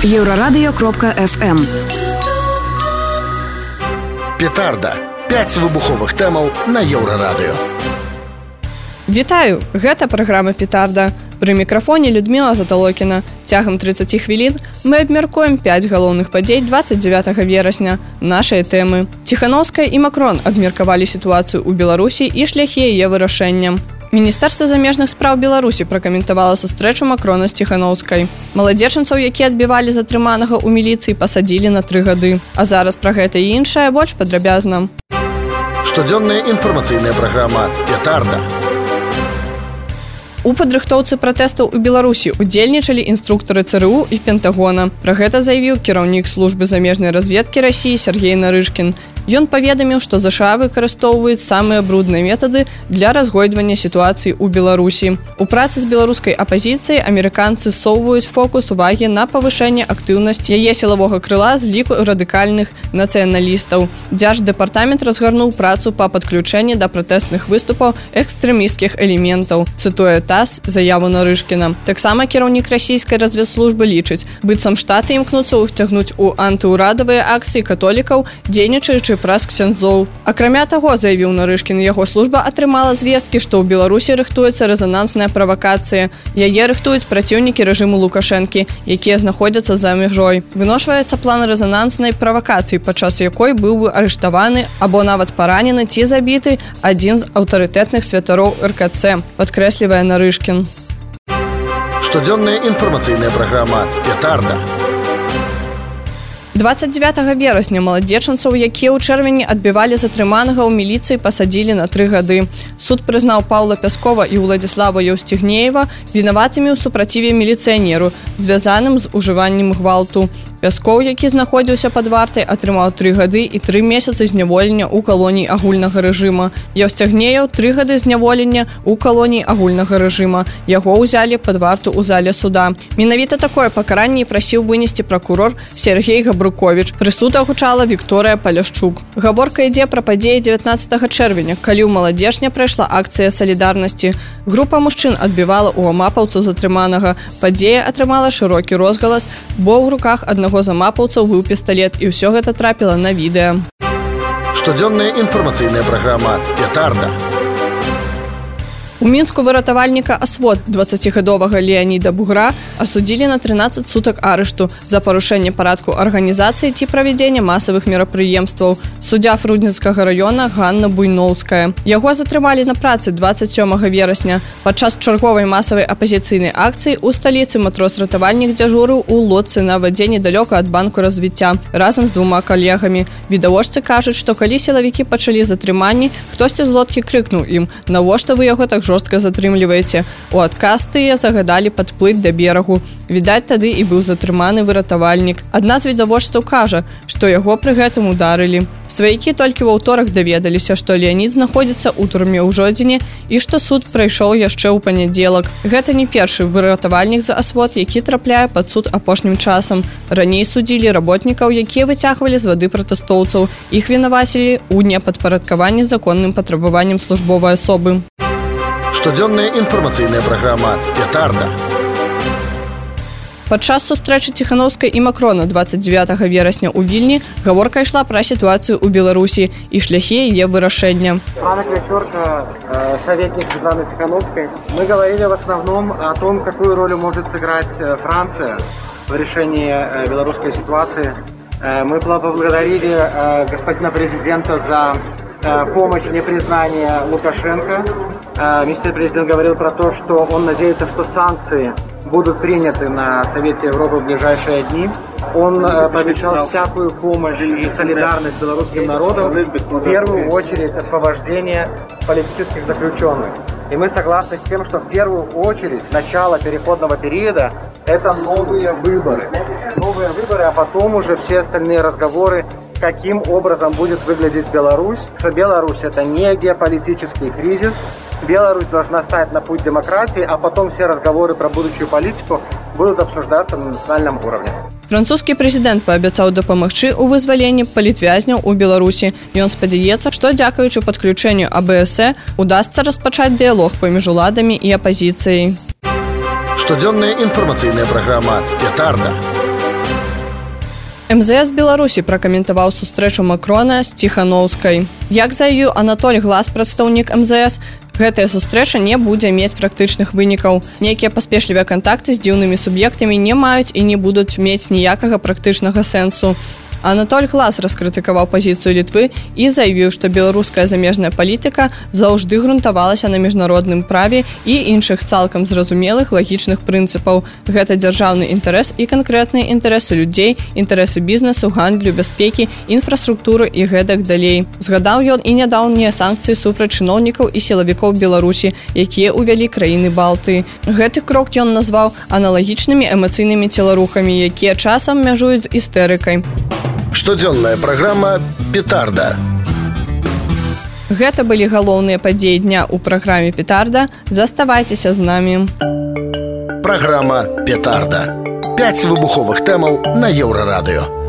Еўрарадыё.фм. Петарда. 5 выбуховых тэмаў на Еўрарадыё. Вітаю, гэта праграма «Петарда». Пры мікрафоне Людмила Заталокіна. Цягам 30 хвілін мы абмяркуем 5 галоўных падзей 29 верасня. Нашыя тэмы. Ціханаўская і Макрон абмеркавалі сітуацыю ў Беларусі і шляхі яе вырашэння. Міністэрства замежных спраў Беларусі пракаментавала сустрэчу Макрона з Ціханаўскай. Маладзечанцаў, якія адбівалі затрыманага ў міліцыі, пасадзілі на 3 гады. А зараз пра гэта і іншае больш падрабязна. Штодзённая інфармацыйная праграма «Петарда». У падрыхтоўцы пратэстаў у Беларусі удзельнічалі інструктары ЦРУ і Пентагона. Пра гэта заявіў кіраўнік службы замежнай разведкі Расіі Сергей Нарышкін. Ён паведаміў, што ЗША выкарыстоўваюць самыя брудныя метады для разгойдвання сітуацыі ў Беларусі. У працы з беларускай апазіцыяй амерыканцы ссоўваюць фокус увагі на павышэнне актыўнасці яе сілавога крыла з ліку радыкальных нацыяналістаў. Дзярждэпартамент разгарнуў працу па падключэнні да пратэсных выступаў экстрэмісцкіх элементаў, цытуе ТАСС заяву Нарышкіна. Таксама кіраўнік расійскай разведслужбы лічыць, быццам штаты імкнуцца ўцягнуць у антыўрадавыя акцыі католікаў, дзейнічаючы праз ксяндзоў. Акрамя таго, заявіў Нарышкін, яго служба атрымала звесткі, што ў Беларусі рыхтуецца рэзанансная правакацыя. Яе рыхтуюць праціўнікі рэжыму Лукашэнкі, якія знаходзяцца за мяжой. Выношваецца план рэзананснай правакацыі, падчас якой быў бы арыштаваны або нават паранены ці забіты адзін з аўтарытэтных святароў РКЦ, падкрэслівае Нарышкін. Штодзённая інфармацыйная праграма «Петарда». 29 верасня маладзечанцаў, якія ў чэрвені адбівалі затрыманага ў міліцыі, пасадзілі на 3 гады. Суд прызнаў Паўла Пяскова і Уладзіслава Еўсцігнеева вінаватымі ў супраціве міліцыянеру, звязаным з ужываннем гвалту. Пяскоў, які знаходзіўся пад вартай, атрымаў 3 гады і 3 месяцы зняволення ў калоніі агульнага рэжыма. Еўсцігнеев 3 гады зняволення ў калоніі агульнага рэжыма. Яго ўзялі пад варту ў зале суда. Менавіта такое пакаранне прасіў вынесці пракурор Сергей Габруковіч. Прысуд агучала Вікторыя Паляшчук. Гаворка ідзе пра падзеі 19 чэрвеня, калі ў Маладзечня прайшла акцыя салідарнасці. Група мужчын адбівала ў амапаўцаў затрыманага. Падзея атрымала шырокі розгалас, бо ў руках аднаго з амапаўцаў быў пісталет, і ўсё гэта трапіла на відэа. Штодзённая інфармацыйная праграма «Петарда». У Мінску выратавальніка АСВОД 20гадовага Леаніда Бугра асудзілі на 13 сутак арышту за парушэнне парадку арганізацыі ці правядзення масавых мерапрыемстваў. Суддзя Фрудніцкага раёна Ганна Буйноўская. Яго затрымалі на працы 27 верасня. Падчас чарговай масавай апазіцыйнай акцыі ў сталіцы матрос-ратавальнік дзяжурыў у лодцы на вадзе недалёка ад банку развіцця разам з 2 калегамі. Відавочцы кажуць, што калі сілавікі пачалі затрыманні, хтосьці з лодкі крыкнуў ім: «Навошта вы яго так жорстка затрымліваеце?» У адказ тыя загадалі падплыць да берагу. Відаць, тады і быў затрыманы выратавальнік. Адна з відавочцаў кажа, што яго пры гэтым ударылі. Сваякі толькі ва ўторак даведаліся, што Леанід знаходзіцца ў турме ў Жодзіне і што суд прайшоў яшчэ ў панядзелак. Гэта не першы выратавальнік за АСВОД, які трапляе пад суд апошнім часам. Раней судзілі работнікаў, якія выцягвалі з вады пратэстоўцаў. Іх вінавацілі ў непадпарадкаванні законным патрабаванням службовай асобы. Штодзённая інфармацыйная праграма «Петарда». Падчас сустрэчы Ціханаўскай і Макрона 29 верасня ў Вільні гаворка ішла пра сітуацыю ў Беларусі і шляхі яе вырашэння. Анна Клячёрка, советник Светланы Тихановской. Мы говорили в основном о том, какую роль может сыграть Франция в решении белорусской ситуации. Мы поблагодарили господина президента за помощь в непризнании Лукашенко. Министр-президент говорил про то, что он надеется, что санкции будут приняты на Совете Европы в ближайшие дни. Он пообещал всякую помощь и солидарность с белорусским народом, в первую очередь освобождение политических заключенных. И мы согласны с тем, что в первую очередь начало переходного периода – это новые выборы. Новые выборы, а потом уже все остальные разговоры, каким образом будет выглядеть Беларусь. Что Беларусь – это не геополитический кризис. Беларусь должна стать на путь демократии, а потом все разговоры про будущую политику будут обсуждаться на национальном уровне. Французскі прэзідэнт паабяцаў дапамагчы ў вызваленні палітвязняў у Беларусі. Ён спадзяецца, што дзякуючы падключэнню АБС удасца распачаць дыялог паміж уладамі і апазіцыяй. Штодзённая інфармацыйная праграма «Петарда». МЗС Беларусі пракаментаваў сустрэчу Макрона з Ціханаўскай. Як заявіў Анатоль Глас, прадстаўнік МЗС, гэтая сустрэча не будзе мець практычных вынікаў. Нейкія паспешлівыя кантакты з дзіўнымі суб'ектамі не маюць і не будуць мець ніякага практычнага сэнсу. Анатоль Глас раскрытыкаваў пазіцыю Літвы і заявіў, што беларуская замежная палітыка заўжды грунтавалася на міжнародным праве і іншых цалкам зразумелых лагічных прынцыпаў. Гэта дзяржаўны інтарэс і канкрэтныя інтарэсы людзей, інтарэсы бізнесу, гандлю, бяспекі, інфраструктуры і гэтак далей. Згадаў ён і нядаўнія санкцыі супраць чыноўнікаў і сілавікоў Беларусі, якія ўвялі краіны Балтыі. Гэты крок ён назваў аналагічнымі эмацыйнымі целарухамі, якія часам мяжуюць з істэрыкай. Штодзённая праграма «Петарда». Гэта былі галоўныя падзеі дня ў праграме «Петарда». Заставайцеся з намі. Праграма «Петарда». 5 выбуховых тэмаў на Еўрарадыё.